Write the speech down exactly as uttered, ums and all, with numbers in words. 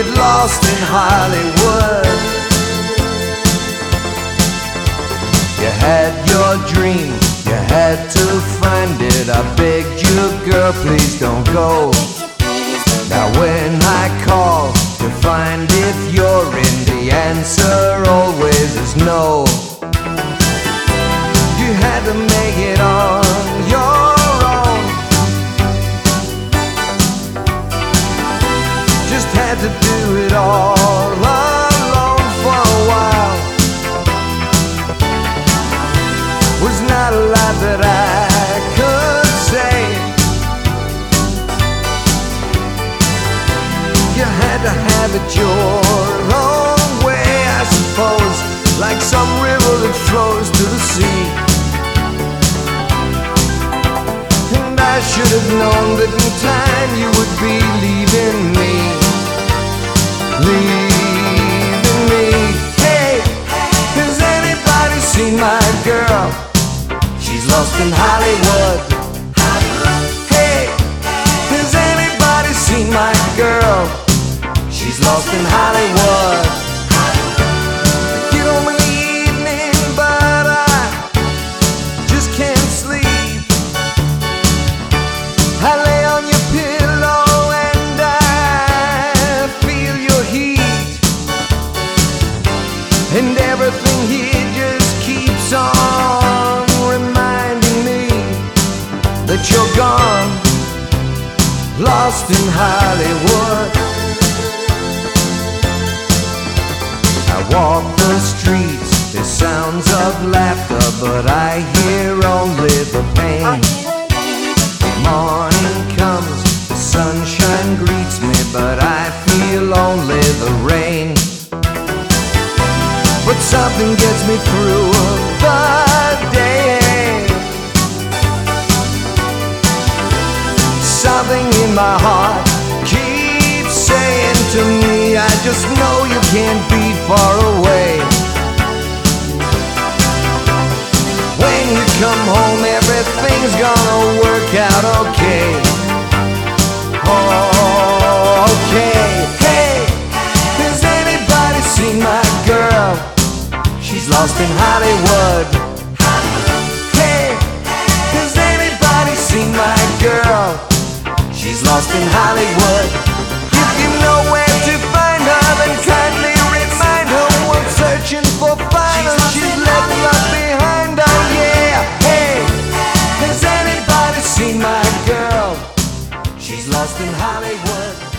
get lost in Hollywood. You had your dream, you had to find it. I begged you, girl, please don't go. Now when I call to find if you're in, the answer always is no. You had to make it on your own. Just had to do it all alone for a while. Was not a lot that I could say. You had to have it your own way, I suppose, like some river that flows to the sea. And I should have known that in time you would be leaving me, leaving me. Hey, has anybody seen my girl? She's lost in Hollywood. Hey, has anybody seen my girl? She's lost in Hollywood. I get home in the evening, but I just can't sleep. I lay on your pillow and I feel your heat, and everything here just keeps on reminding me that you're gone, lost in Hollywood. I walk the streets, there's sounds of laughter, but I hear only the pain. Morning comes, the sunshine greets me, but I feel only the rain. But something gets me through the day. Something in my heart keeps saying to me, I just know you can't be far away. When you come home, everything's gonna work out okay. Oh, okay. Hey, has anybody seen my girl? She's lost in Hollywood. Hey, has anybody seen my girl? She's lost in Hollywood. If you know where to find her, then kindly remind her we're searching for find her. She's left love behind her, yeah. Hey, has anybody seen my girl? She's lost in Hollywood.